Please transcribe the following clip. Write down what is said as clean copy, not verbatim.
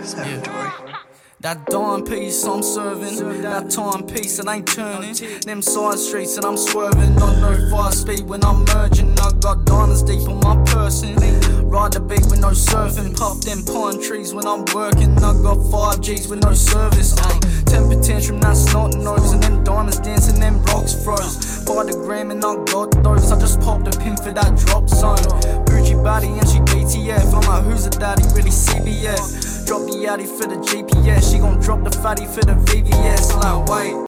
That dawn piece I'm serving, that timepiece that ain't turning. Them side streets that I'm swerving, on no fast speed when I'm merging. I got diamonds deep on my person. Ride the beat with no surfing, pop them pine trees when I'm working. I got 5 G's with no service. Temper tantrum, that's not nose, and them diamonds dancing, them rocks froze. By the gram and I got those, I just popped a pin for that drop zone. Bougie baddie and she BTF, I'm like who's a daddy, really CBF. Drop the Addy for the GPS, she gon' drop the fatty for the VVS. Like wait,